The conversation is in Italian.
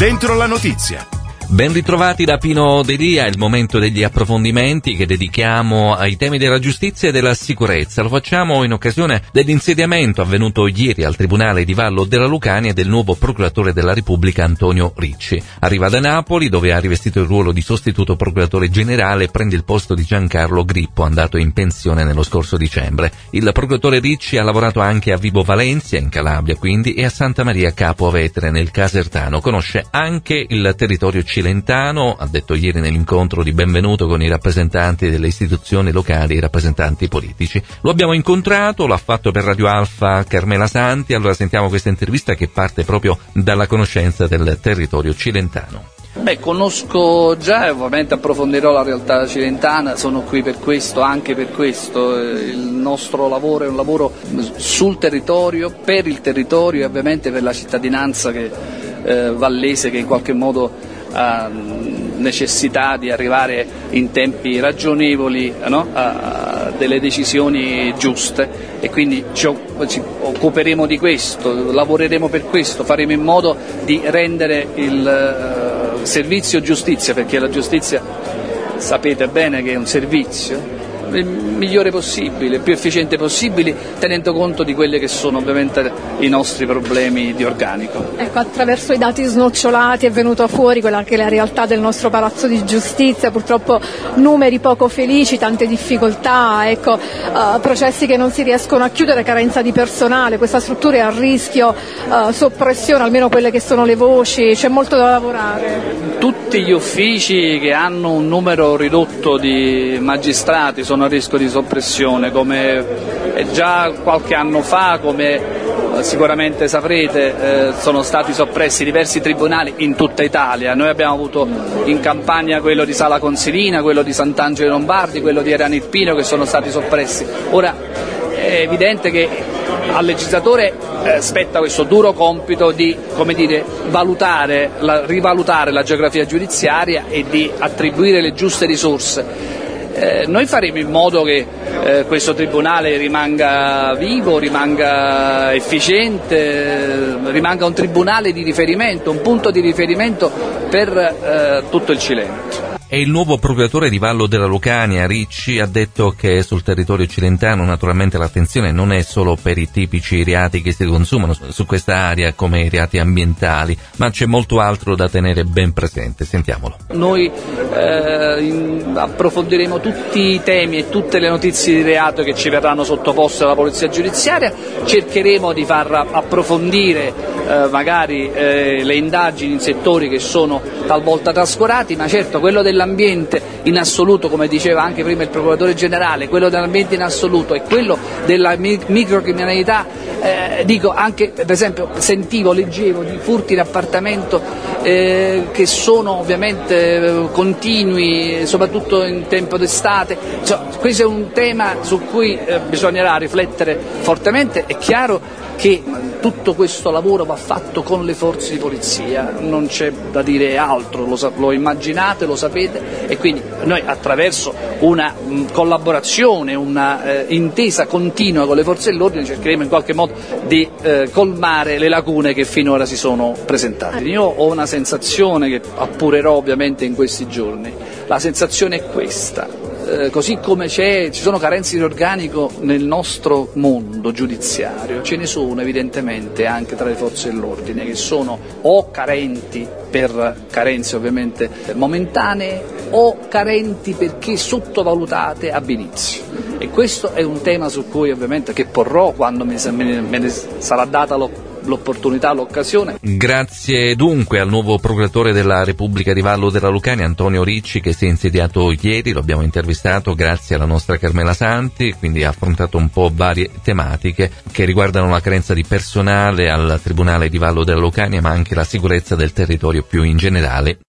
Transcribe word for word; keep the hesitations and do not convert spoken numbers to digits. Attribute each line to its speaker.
Speaker 1: Dentro la notizia.
Speaker 2: Ben ritrovati da Pino Delia, è il momento degli approfondimenti che dedichiamo ai temi della giustizia e della sicurezza. Lo facciamo in occasione dell'insediamento avvenuto ieri al Tribunale di Vallo della Lucania del nuovo procuratore della Repubblica Antonio Ricci. Arriva da Napoli, dove ha rivestito il ruolo di sostituto procuratore generale e prende il posto di Giancarlo Grippo, andato in pensione nello scorso dicembre. Il procuratore Ricci ha lavorato anche a Vibo Valentia, in Calabria quindi, e a Santa Maria Capua Vetere, nel Casertano. Conosce anche il territorio cilentano, ha detto ieri nell'incontro di benvenuto con i rappresentanti delle istituzioni locali e i rappresentanti politici. Lo abbiamo incontrato, l'ha fatto per Radio Alfa Carmela Santi, allora sentiamo questa intervista che parte proprio dalla conoscenza del territorio cilentano.
Speaker 3: Beh, conosco già e ovviamente approfondirò la realtà cilentana, sono qui per questo, anche per questo. Il nostro lavoro è un lavoro sul territorio, per il territorio e ovviamente per la cittadinanza che, eh, vallese, che in qualche modo ha necessità di arrivare in tempi ragionevoli, no? a delle decisioni giuste, e quindi ci occuperemo di questo, lavoreremo per questo, faremo in modo di rendere il uh, servizio giustizia, perché la giustizia sapete bene che è un servizio, il migliore possibile, il più efficiente possibile, tenendo conto di quelli che sono ovviamente i nostri problemi di organico.
Speaker 4: Ecco, attraverso i dati snocciolati è venuta fuori quella che è la realtà del nostro palazzo di giustizia, purtroppo numeri poco felici, tante difficoltà, ecco, uh, processi che non si riescono a chiudere, carenza di personale, questa struttura è a rischio uh, soppressione, almeno quelle che sono le voci, c'è molto da lavorare.
Speaker 3: Tutti gli uffici che hanno un numero ridotto di magistrati sono a rischio di soppressione, come già qualche anno fa, come sicuramente saprete, eh, sono stati soppressi diversi tribunali in tutta Italia. Noi abbiamo avuto in Campania quello di Sala Consilina, quello di Sant'Angelo Lombardi, quello di Erano Irpino, che sono stati soppressi. Ora è evidente che al legislatore eh, spetta questo duro compito di, come dire, valutare, la, rivalutare la geografia giudiziaria e di attribuire le giuste risorse. Eh, noi faremo in modo che eh, questo tribunale rimanga vivo, rimanga efficiente, eh, rimanga un tribunale di riferimento, un punto di riferimento per eh, tutto il Cilento.
Speaker 2: E il nuovo procuratore di Vallo della Lucania, Ricci, ha detto che sul territorio cilentano naturalmente l'attenzione non è solo per i tipici reati che si consumano su questa area come i reati ambientali, ma c'è molto altro da tenere ben presente. Sentiamolo.
Speaker 3: Noi eh, in, approfondiremo tutti i temi e tutte le notizie di reato che ci verranno sottoposte dalla Polizia Giudiziaria, cercheremo di far approfondire eh, magari eh, le indagini in settori che sono talvolta trascurati, ma certo quello dell'ambiente in assoluto, come diceva anche prima il procuratore generale, quello dell'ambiente in assoluto e quello della microcriminalità, eh, dico anche, per esempio, sentivo, leggevo di furti in appartamento eh, che sono ovviamente eh, continui, soprattutto in tempo d'estate. Cioè, questo è un tema su cui eh, bisognerà riflettere fortemente. È chiaro che tutto questo lavoro va fatto con le forze di polizia, non c'è da dire altro, lo, lo immaginate, lo sapete, e quindi noi attraverso una mh, collaborazione, una eh, intesa continua con le forze dell'ordine cercheremo in qualche modo di eh, colmare le lacune che finora si sono presentate. Io ho una sensazione che appurerò ovviamente in questi giorni, la sensazione è questa. Eh, così come c'è, ci sono carenze di organico nel nostro mondo giudiziario, ce ne sono evidentemente anche tra le forze dell'ordine, che sono o carenti per carenze ovviamente momentanee o carenti perché sottovalutate ab inizio, e questo è un tema su cui ovviamente che porrò quando me ne, me ne sarà data l'opportunità l'opportunità, l'occasione.
Speaker 2: Grazie dunque al nuovo procuratore della Repubblica di Vallo della Lucania, Antonio Ricci, che si è insediato ieri, lo abbiamo intervistato grazie alla nostra Carmela Santi, quindi ha affrontato un po' varie tematiche che riguardano la carenza di personale al Tribunale di Vallo della Lucania, ma anche la sicurezza del territorio più in generale.